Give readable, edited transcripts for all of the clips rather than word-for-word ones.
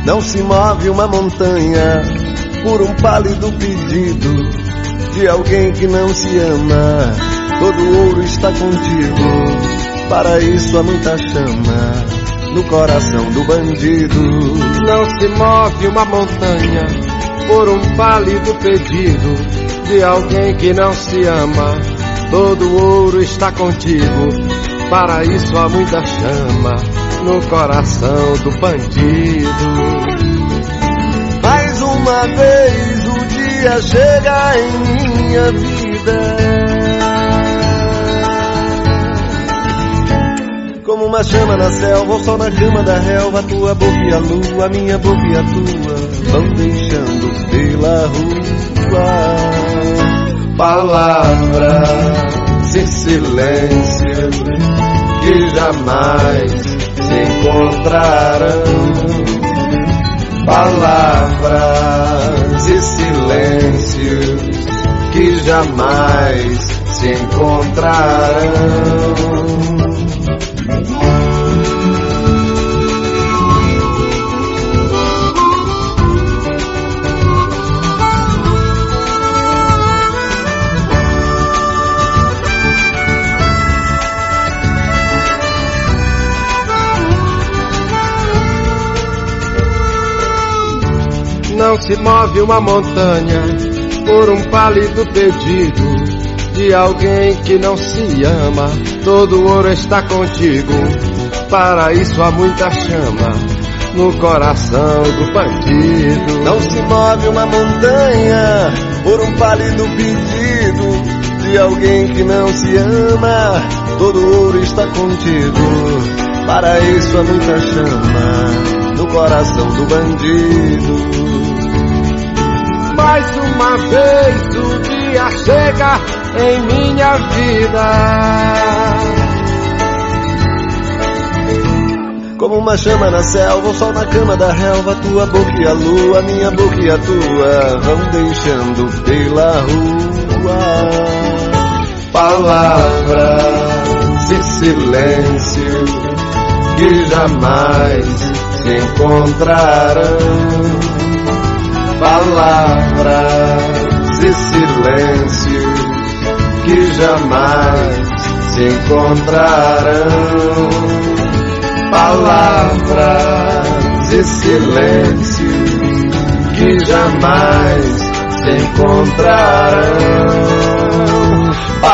Não se move uma montanha por um pálido pedido de alguém que não se ama. Todo ouro está contigo, para isso há muita chama no coração do bandido. Não se move uma montanha por um pálido pedido de alguém que não se ama. Todo ouro está contigo, para isso há muita chama no coração do bandido. Mais uma vez o dia chega em minha vida, como uma chama na selva, o sol na cama da relva. A tua boca e a lua, a minha boca e a tua vão deixando pela rua palavras em silêncio que jamais se encontrarão. Palavras e silêncios que jamais se encontrarão. Não se move uma montanha por um pálido pedido de alguém que não se ama. Todo ouro está contigo, para isso há muita chama no coração do bandido. Não se move uma montanha por um pálido pedido de alguém que não se ama. Todo ouro está contigo, para isso há muita chama no coração do bandido. Mais uma vez o dia chega em minha vida, como uma chama na selva, o sol na cama da relva. A tua boca e a lua, a minha boca e a tua vão deixando pela rua palavras e silêncio que jamais se encontrarão. Palavras e silêncios que jamais se encontrarão. Palavras e silêncios que jamais se encontrarão.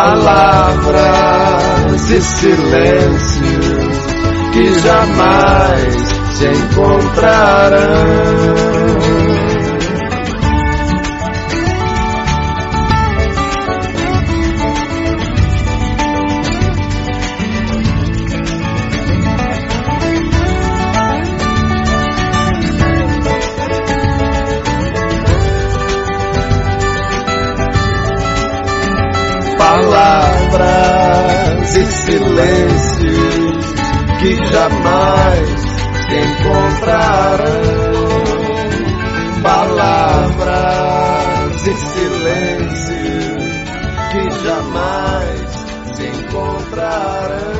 Palavras e silêncios que jamais se encontrarão. Palavras e silêncios que jamais se encontrarão. Palavras e silêncios que jamais se encontrarão.